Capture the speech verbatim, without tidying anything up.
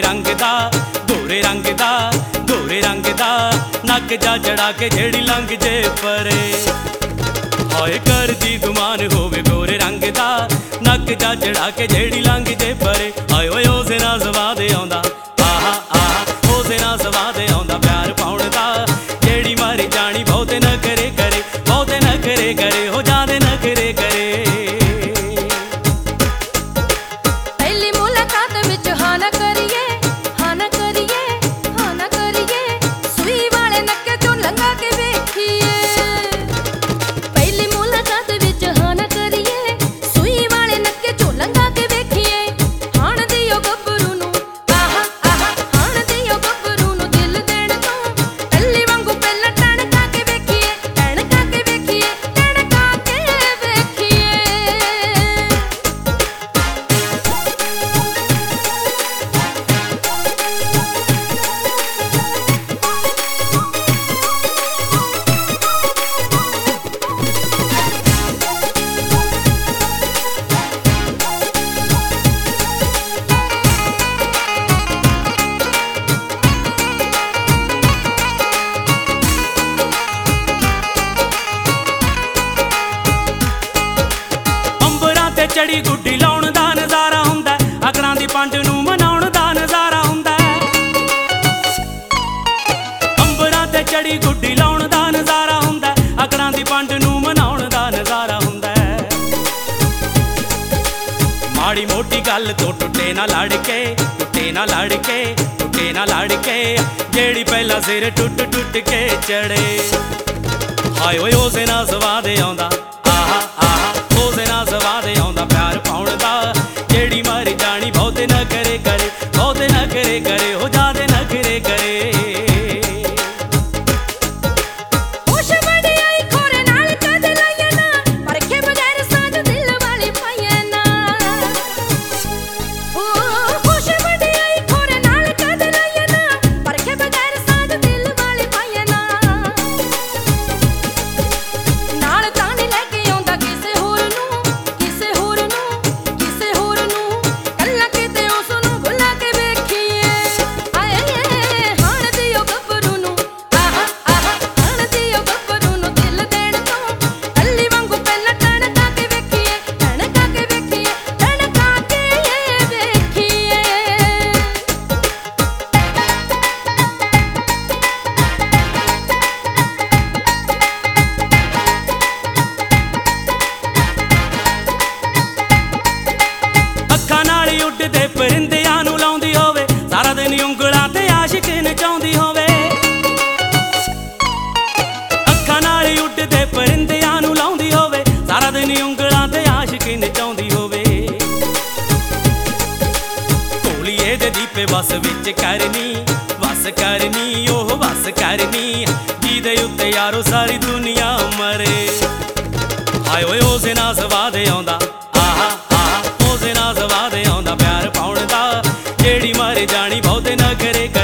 रंग दा गोरे रंग दा गोरे रंग दा नक जा चढ़ा के जेड़ी लंघ जे परे। हाय कर दी गुमान होवे गोरे रंग दा नक जा चढ़ा के जेड़ी लंघ जे परे। हाय ओए उसे ना स्वाद आउंदा आहा आहा उसे ना स्वाद आउंदा प्यार पाउण दा जेड़ी मारी जानी बहुते नखरे करे बहुते नखरे करे हो जादे नखरे करे। चढ़ी गुड्डी लाउण दा नज़ारा हुंदा अकरां दी पंड नूं मनाउण दा नज़ारा हुंदा। अंबरां ते चढ़ी गुड्डी लाउण दा नज़ारा हुंदा अकरां दी पंड नूं मनाउण दा नज़ारा हुंदा। माड़ी मोटी गल तो टुटे ना लड़ के टुटे ना लड़ के टुटे ना लड़ के जेड़ी पहला सिर टुट टुट के चढ़े। हाय ओए उसे ना स्वाद आउंदा आहा आहा उसे ना स्वाद आउंदा प्यार पाउण दा जेड़ी मारी जानी बहुते नखरे करे बहुते नखरे करे हो जादे नखरे करे। उड़दे परिंदियां नूं लाउंदी होवे सारा दिन उंगलां ते आशिक नचाउंदी होवे। अखां नाल उड़दे परिंदियां नूं लाउंदी होवे सारा दिन उंगलां ते आशिक नचाउंदी होवे। ढोलीए दे दीपे बस विच करनी बस करनी ओह बस करनी जिहदे उत्ते यारो सारी दुनिया मरे। हाय ओए उसे ना स्वाद आउंदा आहा आहा उसे ना स्वाद आउंदा प्यार पाउण दा जेड़ी मारे जानी बहुते नखरे